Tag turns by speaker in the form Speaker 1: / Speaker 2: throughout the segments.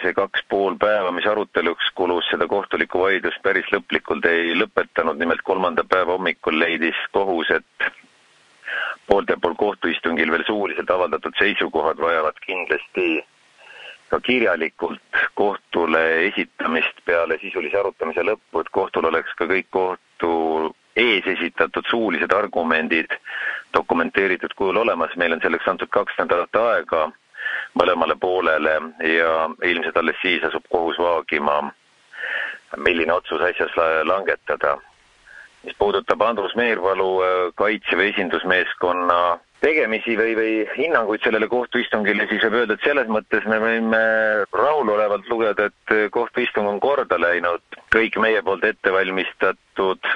Speaker 1: see 2,5 päeva, mis aruteluks kulus, seda kohtulikku vaidlust päris lõplikult ei lõpetanud. Nimelt 3. päeva hommikul leidis kohus, et poolte pool kohtuistungil veel suuliselt avaldatud seisukohad vajavad kindlasti ka kirjalikult kohtule esitamist peale sisulise arutamise lõppu, et kohtul oleks ka kõik kohtu ees esitatud suulised argumendid dokumenteeritud kujul olemas. Meil on selleks antud 2 nädalat aega mõlemale poolele ja ilmselt alles siis asub kohus vaagima, milline otsus asjas langetada. Mis puudutab Andrus Meerpalu Kaitseväe esindusmeeskonna tegemisi või hinnanguid sellele kohtuistungile, siis võib öelda, et selles mõttes me võime rahulolevalt lugeda, et kohtuistung on korda läinud. Kõik meie poolt ettevalmistatud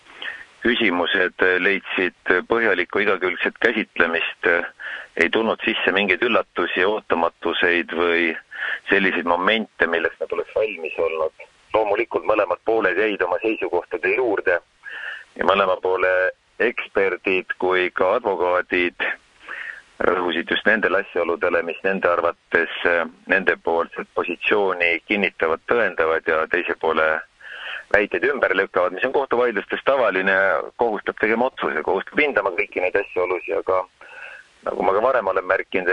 Speaker 1: küsimused leidsid põhjalikku igakülgset käsitlemist, ei tulnud sisse mingeid üllatusi, ootamatuseid või selliseid momente, milleks nad oleks valmis olnud. Loomulikult mõlemad pooled jäid oma seisukohtade juurde ja mõlema poole eksperdid kui ka advokaadid rõhusid just nendele asjaoludele, mis nende arvates nende poolset positsiooni kinnitavad, tõendavad ja teise poole väiteid ümber lükkavad, mis on kohtuvaidlustes tavaline, kohustab tegema otsuse, kohustab hindama kõiki neid asjaolusi, aga nagu ma ka varem olen märkinud,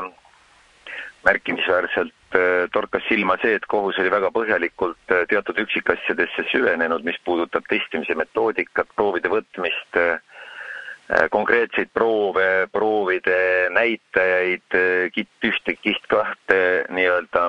Speaker 1: et märkimisväärselt torkas silma see, et kohus oli väga põhjalikult teatud üksikasjadesse süvenenud, mis puudutab testimise metoodikat, proovide võtmist, konkreetseid proove, proovide näitajaid, KIT 1, KIT 2 nii-öelda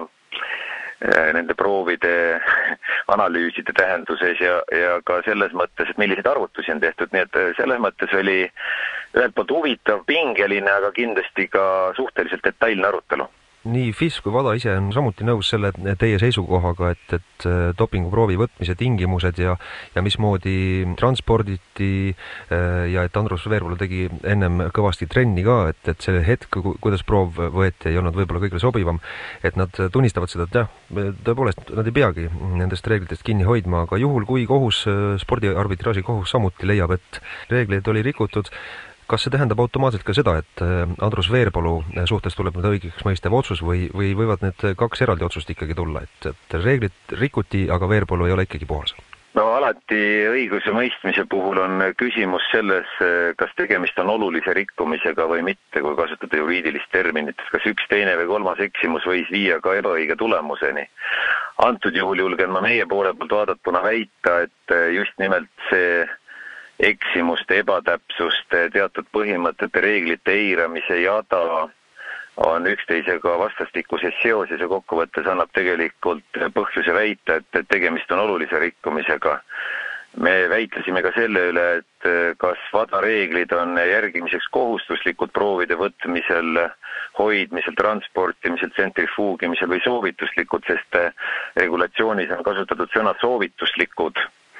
Speaker 1: nende proovide analüüside tähenduses ja ka selles mõttes, et milliseid arvutusi on tehtud, nii et selles mõttes oli ühelt poolt huvitav, pingeline, aga kindlasti ka suhteliselt detailne arutelu.
Speaker 2: Nii FIS kui VADA ise on samuti nõus selle teie seisukohaga, et dopinguproovi võtmise tingimused ja mismoodi transporditi ja et Andrus Veerpalu tegi ennem kõvasti trenni ka, et see hetk, kuidas proov võeti, ei olnud võib-olla kõigile sobivam, et nad tunnistavad seda, et jah, tõepoolest nad ei peagi nendest reeglitest kinni hoidma, aga juhul, kui kohus, spordiarbitraaži kohus samuti leiab, et reegleid oli rikutud, kas see tähendab automaatselt ka seda, et Andrus Veerpalu suhtes tuleb nüüd õigeks mõistev otsus või võivad need 2 eraldi otsust ikkagi tulla, et reeglid rikuti, aga Veerpalu ei ole ikkagi puhas?
Speaker 1: No alati õiguse mõistmise puhul on küsimus selles, kas tegemist on olulise rikkumisega või mitte, kui kasutada juriidilist terminit, kas üks, teine või kolmas eksimus võis viia ka ebaõige tulemuseni. Antud juhul julgen ma meie poole poolt vaadatuna väita, et just nimelt see eksimuste, ebatäpsuste, teatud põhimõtete, reeglite eiramise jada on üksteisega vastastikuses seoses ja kokkuvõttes annab tegelikult põhjuse väita, et tegemist on olulise rikkumisega. Me väitlesime ka selle üle, et kas VADA reeglid on järgimiseks kohustuslikud proovide võtmisel, hoidmisel, transportimisel, tsentrifuugimisel või soovituslikud, sest regulatsioonis on kasutatud sõna soovituslikud.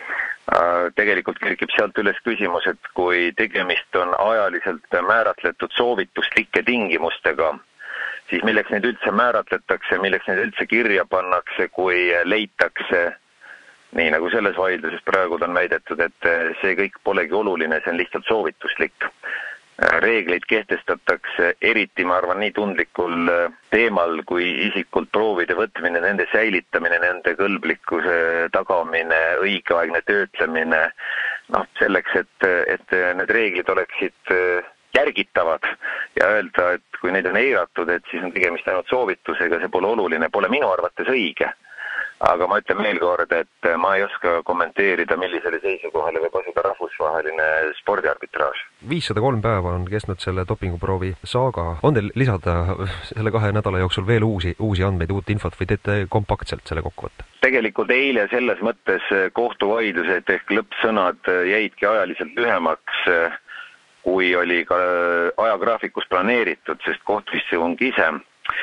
Speaker 1: Tegelikult kerkib sealt üles küsimus, et kui tegemist on ajaliselt määratletud soovituslike tingimustega, siis milleks neid üldse määratletakse, milleks neid üldse kirja pannakse, kui leitakse, nii nagu selles vaidluses praegu on väidetud, et see kõik polegi oluline, see on lihtsalt soovituslik. Reegleid kehtestatakse eriti, ma arvan, nii tundlikul teemal kui isikult proovide võtmine, nende säilitamine, nende kõlblikkuse tagamine, õigeaegne töötlemine, selleks, et need reeglid oleksid järgitavad ja öelda, et kui neid on eiratud, et siis on tegemist ainult soovitusega, see pole oluline, pole minu arvates õige. Aga ma ütlen veel kord, et ma ei oska kommenteerida, millisele seisukohale võib asuda rahvusvaheline spordiarbitraaž.
Speaker 2: 503 päeva on kestnud selle dopinguproovi saaga. On teil lisada selle 2 nädala jooksul veel uusi andmeid, uut infot või teete kompaktselt selle kokkuvõtte?
Speaker 1: Tegelikult eile selles mõttes kohtuvaidlused ehk lõppsõnad jäidki ajaliselt lühemaks, kui oli ka ajagraafikus planeeritud, sest kohtuistung ise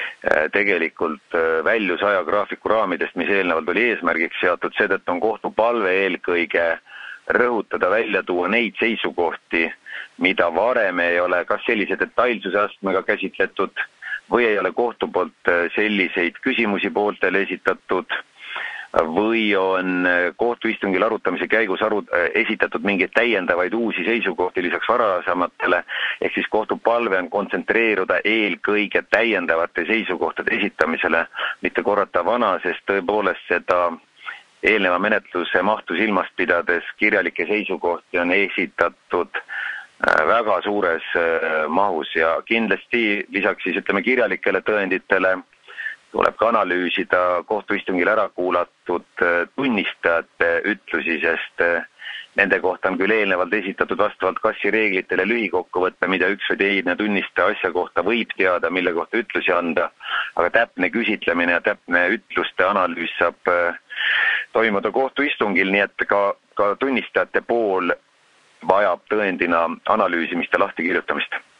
Speaker 1: tegelikult väljus ajagraafiku raamidest, mis eelnevalt oli eesmärgiks seatud, seetõttu on kohtu palve eelkõige rõhutada, välja tuua neid seisukohti, mida varem ei ole kas sellise detailsuse astmega käsitletud või ei ole kohtu poolt selliseid küsimusi pooltele esitatud või on kohtuistungil arutamise käigus esitatud mingeid täiendavaid uusi seisukohti lisaks varasematele, ehk siis kohtu palve on kontsentreeruda eelkõige täiendavate seisukohtade esitamisele, mitte korrata vana, sest tõepoolest seda eelneva menetluse mahtu silmast pidades kirjalikke seisukohti on esitatud väga suures mahus ja kindlasti lisaks siis kirjalikele tõenditele tuleb ka analüüsida kohtuistungil ära kuulatud tunnistajate ütlusi, sest nende kohta on küll eelnevalt esitatud vastavalt kassi reeglitele lühikokkuvõte, mida üks või teine tunnistaja asja kohta võib teada, mille kohta ütlusi anda, aga täpne küsitlemine ja täpne ütluste analüüs saab toimuda kohtuistungil, nii et ka tunnistajate pool vajab tõendina analüüsimist ja lahtikirjutamist.